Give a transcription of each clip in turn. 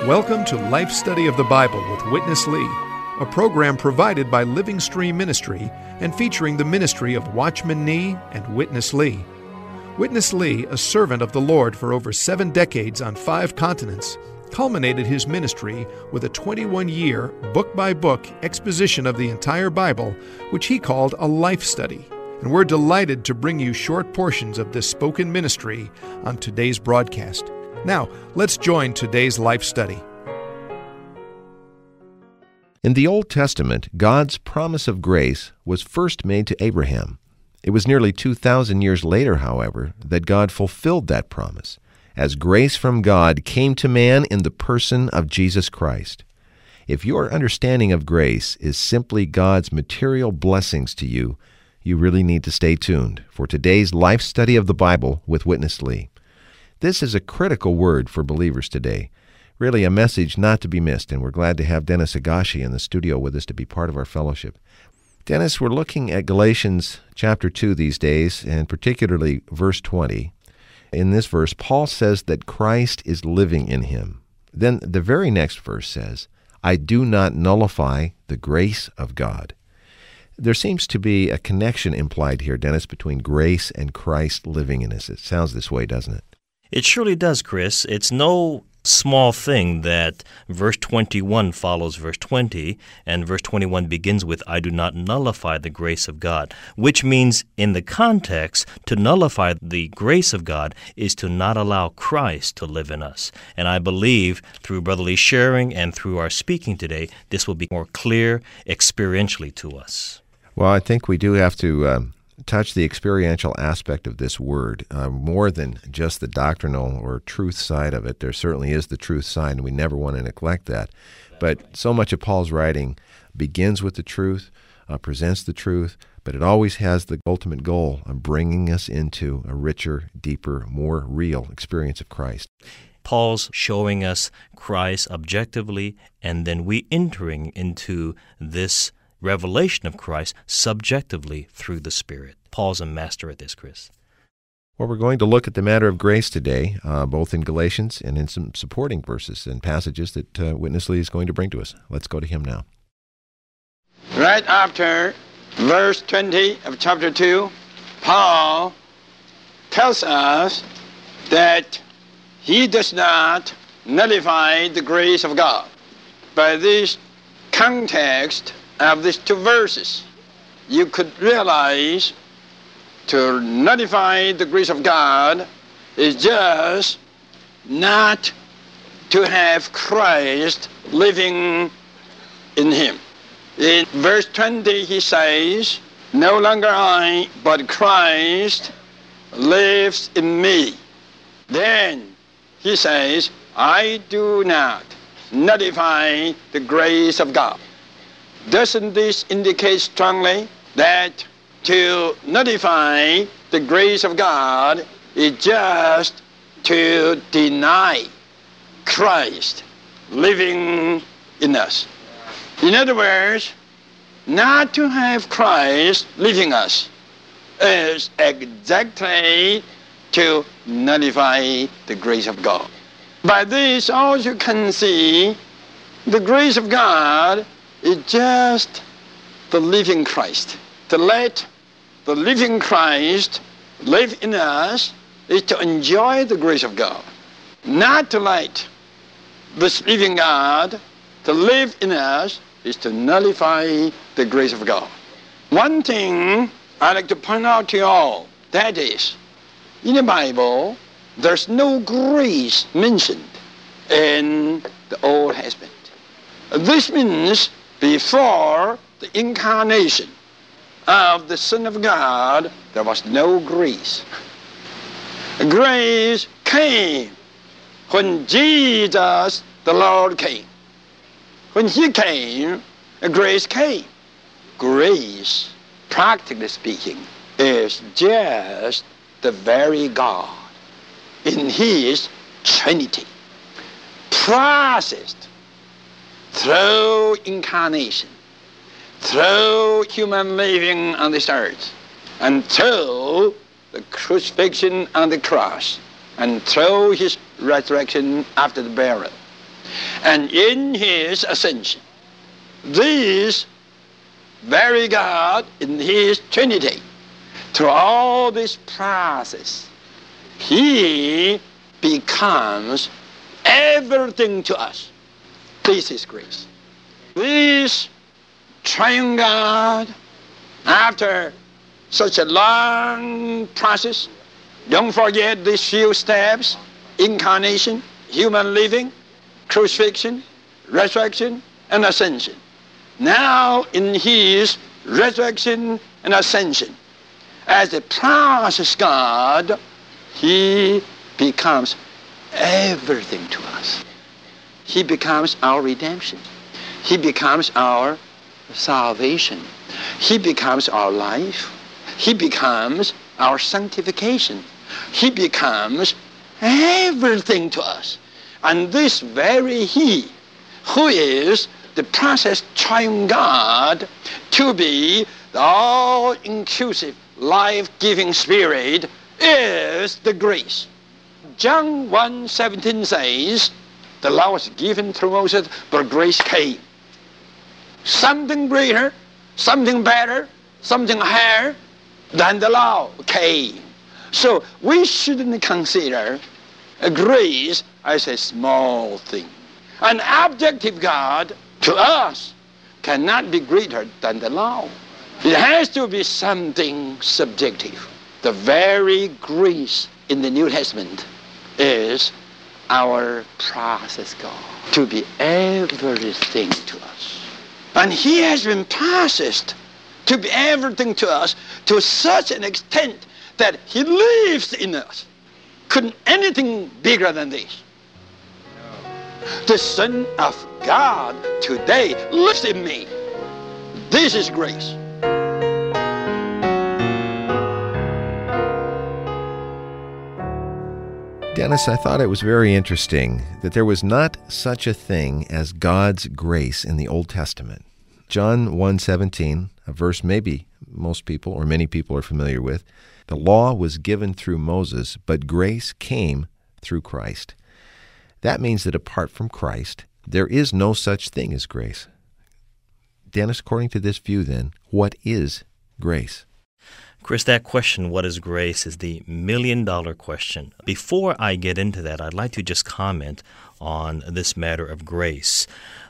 Welcome to Life Study of the Bible with Witness Lee, a program provided by Living Stream Ministry and featuring the ministry of Watchman Nee and Witness Lee. Witness Lee, a servant of the Lord for over 7 decades on 5 continents, culminated his ministry with a 21-year, book-by-book exposition of the entire Bible, which he called a life study. And we're delighted to bring you short portions of this spoken ministry on today's broadcast. Now, let's join today's life study. In the Old Testament, God's promise of grace was first made to Abraham. It was nearly 2,000 years later, however, that God fulfilled that promise, as grace from God came to man in the person of Jesus Christ. If your understanding of grace is simply God's material blessings to you, you really need to stay tuned for today's life study of the Bible with Witness Lee. This is a critical word for believers today. Really a message not to be missed, and we're glad to have Dennis Higashi in the studio with us to be part of our fellowship. Dennis, we're looking at Galatians chapter 2 these days, and particularly verse 20. In this verse, Paul says that Christ is living in him. Then the very next verse says, I do not nullify the grace of God. There seems to be a connection implied here, Dennis, between grace and Christ living in us. It sounds this way, doesn't it? It surely does, Chris. It's no small thing that verse 21 follows verse 20, and verse 21 begins with, I do not nullify the grace of God, which means in the context, to nullify the grace of God is to not allow Christ to live in us. And I believe through brotherly sharing and through our speaking today, this will be more clear experientially to us. Well, I think we do have to touch the experiential aspect of this word, more than just the doctrinal or truth side of it. There certainly is the truth side, and we never want to neglect that. But so much of Paul's writing begins with the truth, presents the truth, but it always has the ultimate goal of bringing us into a richer, deeper, more real experience of Christ. Paul's showing us Christ objectively, and then we entering into this revelation of Christ subjectively through the Spirit. Paul's a master at this, Chris. Well, we're going to look at the matter of grace today, both in Galatians and in some supporting verses and passages that Witness Lee is going to bring to us. Let's go to him now. Right after verse 20 of chapter 2, Paul tells us that he does not nullify the grace of God. By this context of these 2 verses, you could realize to nullify the grace of God is just not to have Christ living in him. In verse 20 he says, no longer I, but Christ lives in me. Then he says, I do not nullify the grace of God. Doesn't this indicate strongly that to nullify the grace of God is just to deny Christ living in us? In other words, not to have Christ living in us is exactly to nullify the grace of God. By this also can see the grace of God is just the living Christ. To let the living Christ live in us is to enjoy the grace of God. Not to let this living God to live in us is to nullify the grace of God. One thing I'd like to point out to you all, that is, in the Bible, there's no grace mentioned in the Old Testament. This means before the incarnation of the Son of God, there was no grace. Grace came when Jesus the Lord came. When he came, grace came. Grace, practically speaking, is just the very God in his Trinity, processed through incarnation, through human living on this earth, and through the crucifixion on the cross, and through his resurrection after the burial. and in his ascension. This very God in his Trinity, through all this process, he becomes everything to us. This is grace. This triune God, after such a long process, don't forget these few steps: incarnation, human living, crucifixion, resurrection, and ascension. Now in his resurrection and ascension, as the process God, he becomes everything to us. He becomes our redemption. He becomes our salvation. He becomes our life. He becomes our sanctification. He becomes everything to us. And this very he, who is the process triune God, to be the all-inclusive, life-giving Spirit, is the grace. John 1:17 says, the law was given through Moses, but grace came. Something greater, something better, something higher than the law came. So we shouldn't consider grace as a small thing. An objective God to us cannot be greater than the law. It has to be something subjective. The very grace in the New Testament is our process God, to be everything to us. And he has been processed to be everything to us to such an extent that he lives in us. Couldn't anything bigger than this? The Son of God today lives in me. This is grace. Dennis, I thought it was very interesting that there was not such a thing as God's grace in the Old Testament. John 1:17, a verse maybe most people or many people are familiar with, the law was given through Moses, but grace came through Christ. That means that apart from Christ, there is no such thing as grace. Dennis, according to this view then, what is grace? Chris, that question, what is grace, is the million-dollar question. Before I get into that, I'd like to just comment on this matter of grace.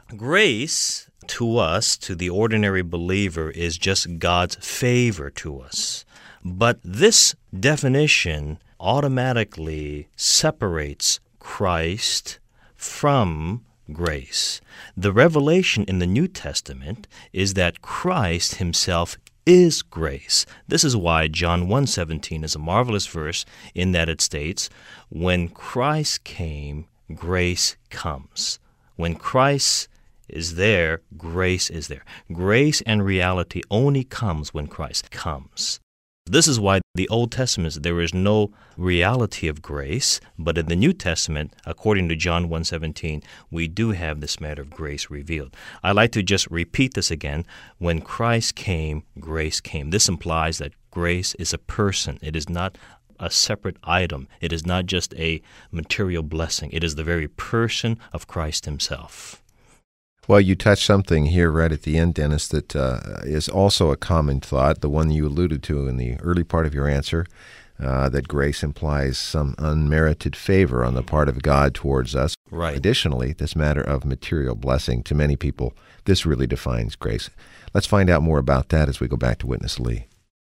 Grace, to us, to the ordinary believer, is just God's favor to us. But this definition automatically separates Christ from grace. The revelation in the New Testament is that Christ himself is grace. This is why John 1:17 is a marvelous verse in that it states, when Christ came, grace comes. When Christ is there, grace is there. Grace and reality only comes when Christ comes. This is why the Old Testament, there is no reality of grace, but in the New Testament, according to John 1:17, we do have this matter of grace revealed. I'd like to just repeat this again. When Christ came, grace came. This implies that grace is a person. It is not a separate item. It is not just a material blessing. It is the very person of Christ himself. Well, you touched something here right at the end, Dennis, that is also a common thought, the one you alluded to in the early part of your answer, that grace implies some unmerited favor on the part of God towards us. Right. Additionally, this matter of material blessing, to many people, this really defines grace. Let's find out more about that as we go back to Witness Lee.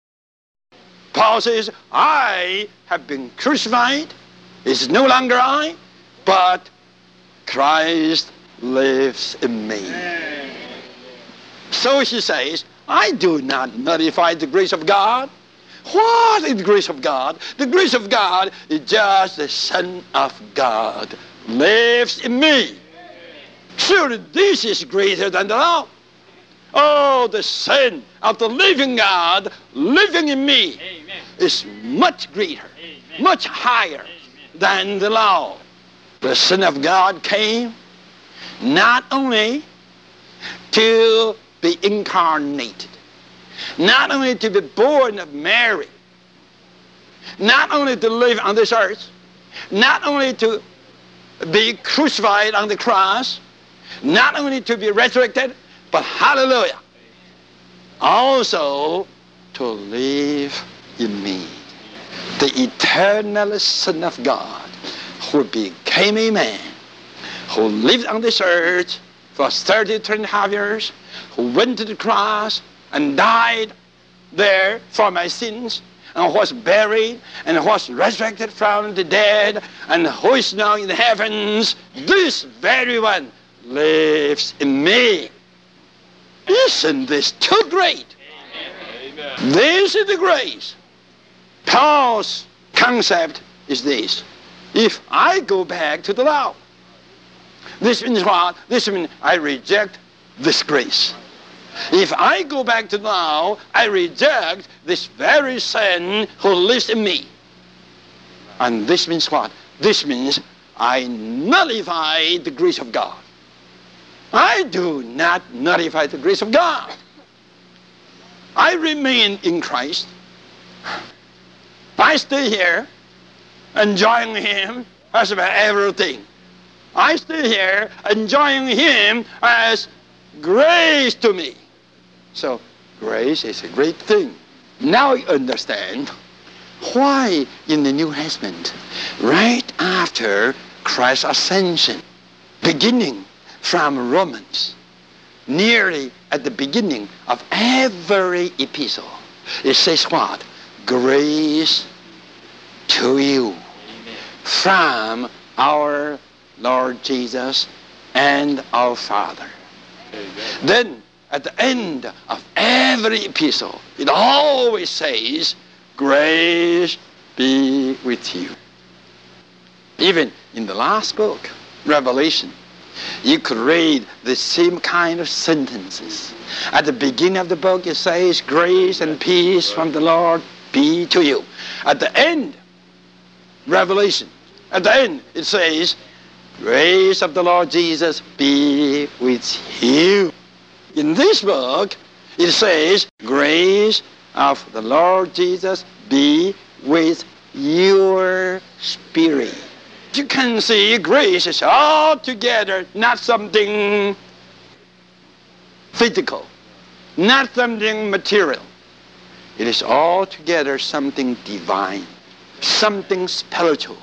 Paul says, I have been crucified. It's no longer I, but Christ lives in me. So he says, I do not nullify the grace of God. What is the grace of God? The grace of God is just the Son of God lives in me. Surely this is greater than the law. Oh, the Son of the living God living in me is much greater, much higher than the law. The Son of God came not only to be incarnated, not only to be born of Mary, not only to live on this earth, not only to be crucified on the cross, not only to be resurrected, but hallelujah, also to live in me. The eternal Son of God who became a man, who lived on this earth for 32.5 years, who went to the cross and died there for my sins, and was buried and was resurrected from the dead, and who is now in the heavens, this very one lives in me. Isn't this too great? Amen. This is the grace. Paul's concept is this: if I go back to the law, this means what? This means I reject this grace. If I go back to the law, I reject this very sin who lives in me. And this means what? This means I nullify the grace of God. I do not nullify the grace of God. I remain in Christ. I stay here enjoying Him as my everything. I stay here enjoying Him as grace to me. So grace is a great thing. Now you understand why in the New Testament, right after Christ's ascension, beginning from Romans, nearly at the beginning of every epistle, it says what? Grace to you from our Lord Jesus and our Father. Then at the end of every epistle, it always says, grace be with you. Even in the last book, Revelation, you could read the same kind of sentences. At the beginning of the book, it says, grace and peace from the Lord be to you. At the end, Revelation, at the end, it says, grace of the Lord Jesus be with you. In this book, it says, grace of the Lord Jesus be with your spirit. You can see grace is altogether not something physical, not something material. It is altogether something divine, something spiritual,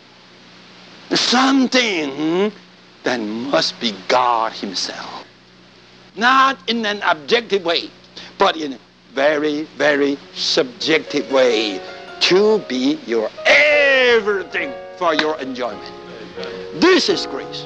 something that must be God Himself. Not in an objective way, but in a very, very subjective way, to be your everything for your enjoyment. This is grace.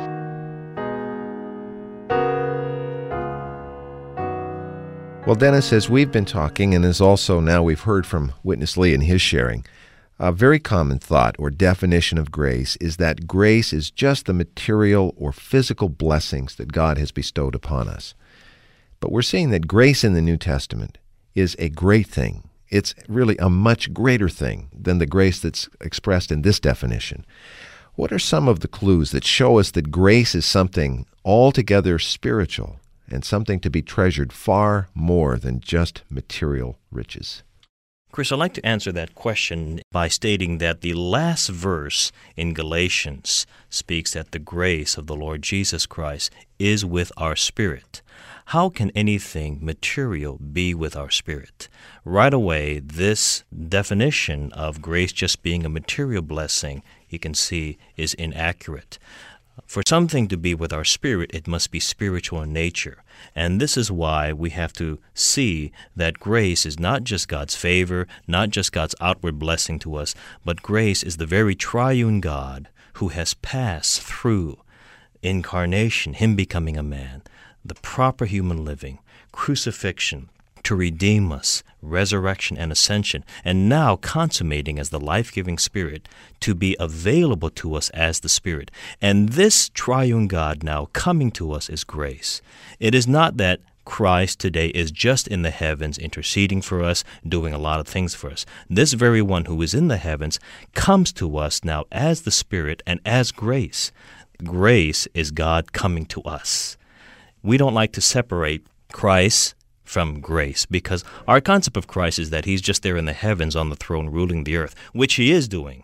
Well, Dennis, as we've been talking, and as also now we've heard from Witness Lee in his sharing, a very common thought or definition of grace is that grace is just the material or physical blessings that God has bestowed upon us. But we're seeing that grace in the New Testament is a great thing. It's really a much greater thing than the grace that's expressed in this definition. What are some of the clues that show us that grace is something altogether spiritual and something to be treasured far more than just material riches? Chris, I'd like to answer that question by stating that the last verse in Galatians speaks that the grace of the Lord Jesus Christ is with our spirit. How can anything material be with our spirit? Right away, this definition of grace just being a material blessing, you can see, is inaccurate. For something to be with our spirit, it must be spiritual in nature. And this is why we have to see that grace is not just God's favor, not just God's outward blessing to us, but grace is the very triune God who has passed through incarnation, Him becoming a man, the proper human living, crucifixion, to redeem us, resurrection and ascension, and now consummating as the life-giving Spirit to be available to us as the Spirit. And this triune God now coming to us is grace. It is not that Christ today is just in the heavens interceding for us, doing a lot of things for us. This very one who is in the heavens comes to us now as the Spirit and as grace. Grace is God coming to us. We don't like to separate Christ from grace, because our concept of Christ is that He's just there in the heavens on the throne ruling the earth, which He is doing.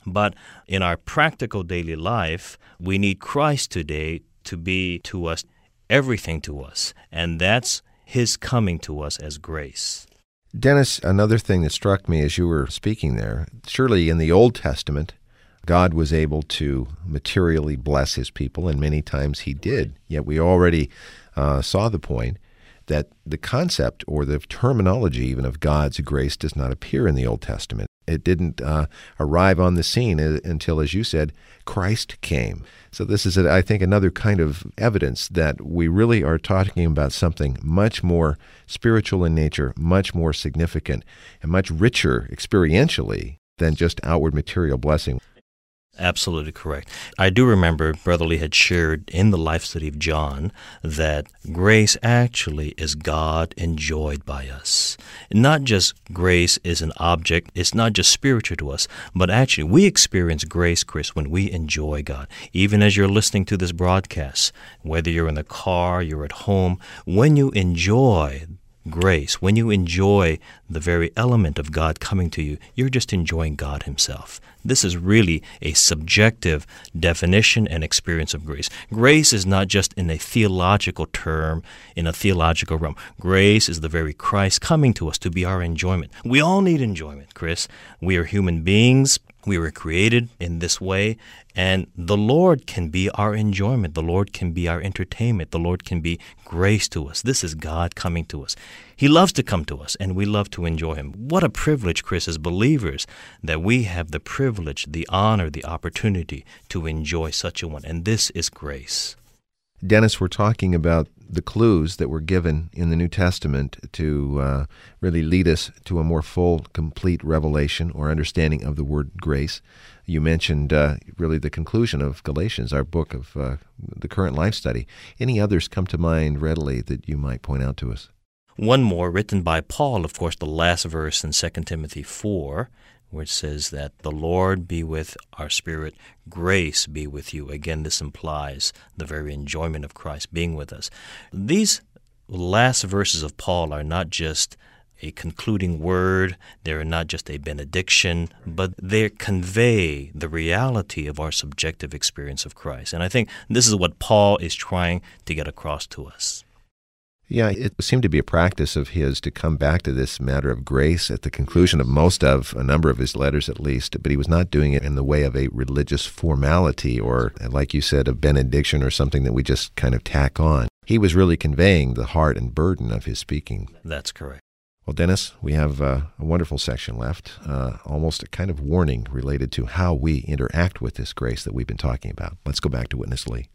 But in our practical daily life, we need Christ today to be to us everything to us, and that's His coming to us as grace. Dennis, another thing that struck me as you were speaking there, surely in the Old Testament, God was able to materially bless His people, and many times He did. Yet we already saw the point that the concept or the terminology even of God's grace does not appear in the Old Testament. It didn't arrive on the scene until, as you said, Christ came. So this is, I think, another kind of evidence that we really are talking about something much more spiritual in nature, much more significant, and much richer experientially than just outward material blessing. Absolutely correct. I do remember Brother Lee had shared in the life study of John that grace actually is God enjoyed by us. Not just grace is an object, it's not just spiritual to us, but actually we experience grace, Chris, when we enjoy God. Even as you're listening to this broadcast, whether you're in the car, you're at home, when you enjoy grace, when you enjoy the very element of God coming to you, you're just enjoying God Himself. This is really a subjective definition and experience of grace. Grace is not just in a theological term, in a theological realm. Grace is the very Christ coming to us to be our enjoyment. We all need enjoyment, Chris. We are human beings. We were created in this way, and the Lord can be our enjoyment. The Lord can be our entertainment. The Lord can be grace to us. This is God coming to us. He loves to come to us, and we love to enjoy Him. What a privilege, Chris, as believers, that we have the privilege, the honor, the opportunity to enjoy such a one, and this is grace. Dennis, we're talking about the clues that were given in the New Testament to really lead us to a more full, complete revelation or understanding of the word grace. You mentioned really the conclusion of Galatians, our book of the current life study. Any others come to mind readily that you might point out to us? One more, written by Paul, of course, the last verse in 2 Timothy 4, which says that the Lord be with our spirit, grace be with you. Again, this implies the very enjoyment of Christ being with us. These last verses of Paul are not just a concluding word, they're not just a benediction, but they convey the reality of our subjective experience of Christ. And I think this is what Paul is trying to get across to us. Yeah, it seemed to be a practice of his to come back to this matter of grace at the conclusion of a number of his letters at least, but he was not doing it in the way of a religious formality or, like you said, a benediction or something that we just kind of tack on. He was really conveying the heart and burden of his speaking. That's correct. Well, Dennis, we have a wonderful section left, almost a kind of warning related to how we interact with this grace that we've been talking about. Let's go back to Witness Lee.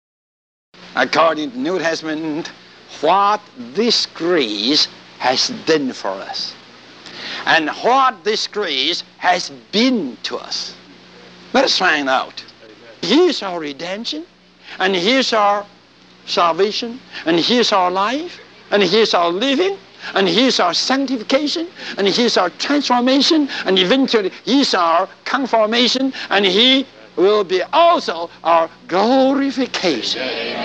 According to the New Testament, what this grace has done for us and what this grace has been to us. Let us find out. Here's our redemption, and here's our salvation, and here's our life, and here's our living, and here's our sanctification, and here's our transformation, and eventually here's our confirmation, and He will be also our glorification.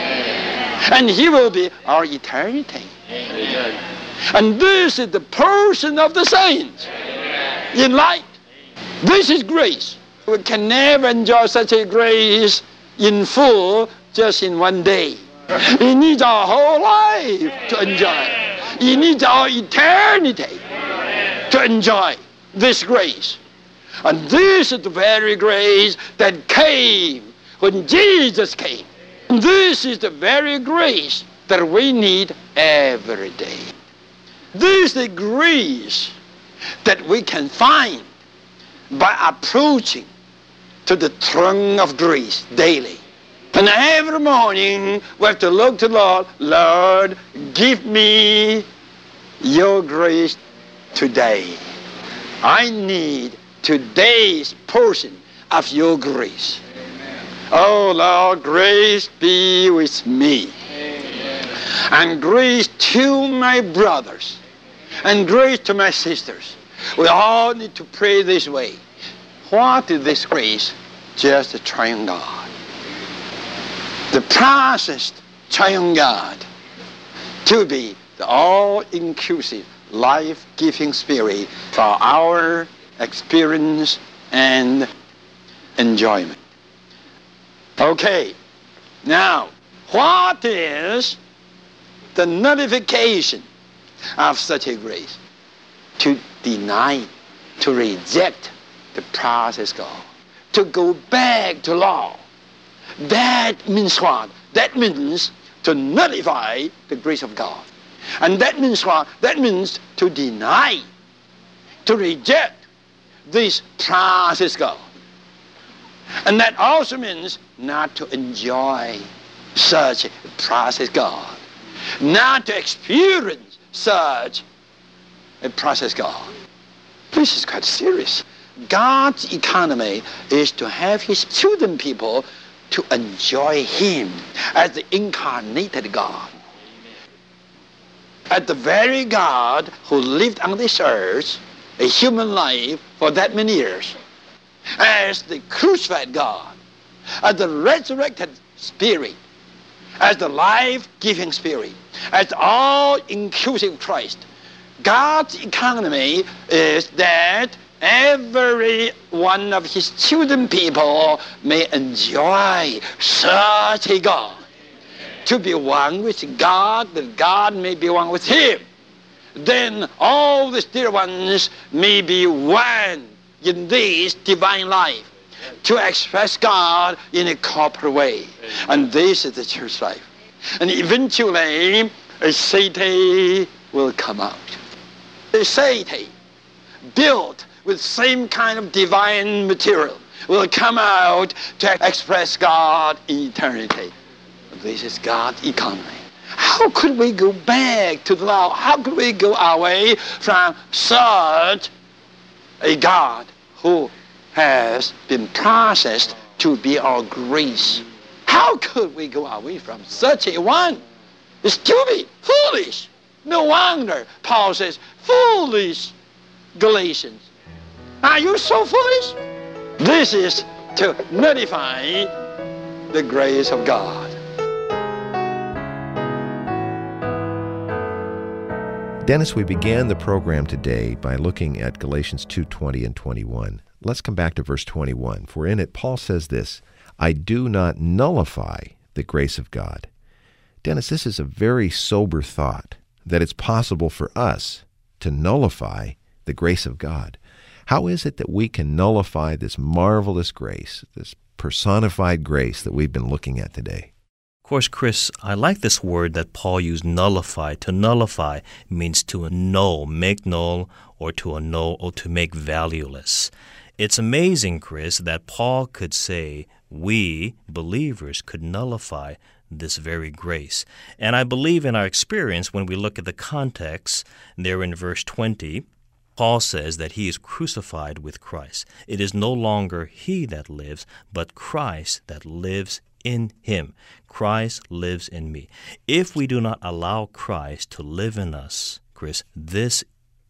And He will be our eternity. Amen. And this is the person of the saints. Amen. In light. This is grace. We can never enjoy such a grace in full just in one day. He needs our whole life to enjoy. He needs our eternity to enjoy this grace. And this is the very grace that came when Jesus came. This is the very grace that we need every day. This is the grace that we can find by approaching to the throne of grace daily. And every morning we have to look to the Lord. Lord, give me your grace today. I need today's portion of your grace. Oh, Lord, grace be with me. Amen. And grace to my brothers. And grace to my sisters. We all need to pray this way. What is this grace? Just the triune God. The processed triune God. To be the all-inclusive, life-giving spirit for our experience and enjoyment. Okay, now, what is the nullification of such a grace? To deny, to reject the process of God, to go back to law. That means what? That means to nullify the grace of God. And that means what? That means to deny, to reject this process of God. And that also means not to enjoy such a process of God, not to experience such a process of God. This is quite serious. God's economy is to have his chosen people to enjoy him as the incarnated God. As the very God who lived on this earth, a human life for that many years, as the crucified God, as the resurrected Spirit, as the life-giving Spirit, as the all-inclusive Christ. God's economy is that every one of his chosen people may enjoy such a God. To be one with God, that God may be one with him. Then all the dear ones may be one in this divine life, to express God in a corporate way. And this is the church life. And eventually, a city will come out. A city built with same kind of divine material will come out to express God in eternity. This is God's economy. How could we go back to the law? How could we go away from such a God who has been processed to be our grace? How could we go away from such a one? It's stupid, foolish. No wonder Paul says, foolish Galatians. Are you so foolish? This is to nullify the grace of God. Dennis, we began the program today by looking at Galatians 2:20 and 21. Let's come back to verse 21, for in it Paul says this, I do not nullify the grace of God. Dennis, this is a very sober thought, that it's possible for us to nullify the grace of God. How is it that we can nullify this marvelous grace, this personified grace that we've been looking at today? Of course, Chris, I like this word that Paul used, nullify. To nullify means to annul, make null, or to annul, or to make valueless. It's amazing, Chris, that Paul could say we, believers, could nullify this very grace. And I believe in our experience, when we look at the context there in verse 20, Paul says that he is crucified with Christ. It is no longer he that lives, but Christ that lives in him. Christ lives in me. If we do not allow Christ to live in us, Chris, this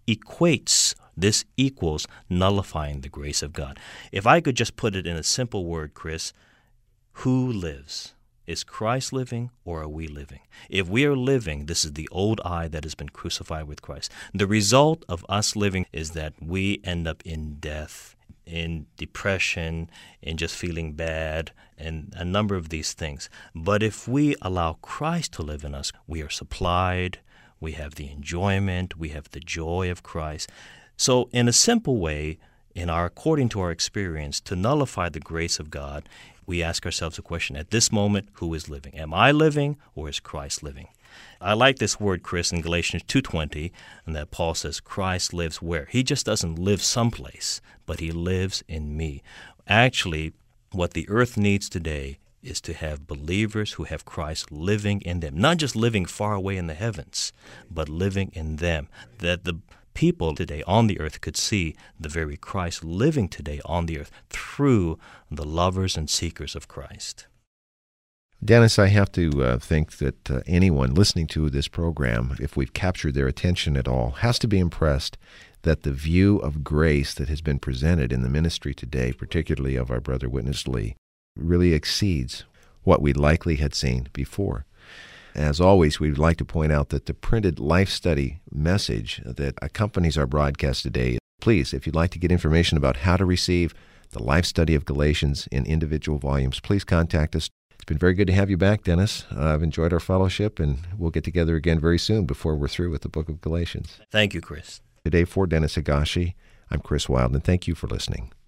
equals nullifying the grace of God. If I could just put it in a simple word, Chris, who lives? Is Christ living, or are we living? If we are living, this is the old I that has been crucified with Christ. The result of us living is that we end up in death, in depression, in just feeling bad, and a number of these things. But if we allow Christ to live in us, we are supplied, we have the enjoyment, we have the joy of Christ. So in a simple way, according to our experience, to nullify the grace of God, we ask ourselves a question, at this moment, who is living? Am I living, or is Christ living? I like this word, Chris, in Galatians 2:20, and that Paul says Christ lives where? He just doesn't live someplace, but he lives in me. Actually, what the earth needs today is to have believers who have Christ living in them, not just living far away in the heavens, but living in them, that the people today on the earth could see the very Christ living today on the earth through the lovers and seekers of Christ. Dennis, I have to think that anyone listening to this program, if we've captured their attention at all, has to be impressed that the view of grace that has been presented in the ministry today, particularly of our brother Witness Lee, really exceeds what we likely had seen before. As always, we'd like to point out that the printed life study message that accompanies our broadcast today, please, if you'd like to get information about how to receive the Life Study of Galatians in individual volumes, please contact us. It's been very good to have you back, Dennis. I've enjoyed our fellowship, and we'll get together again very soon before we're through with the book of Galatians. Thank you, Chris. Today, for Dennis Higashi, I'm Chris Wild, and thank you for listening.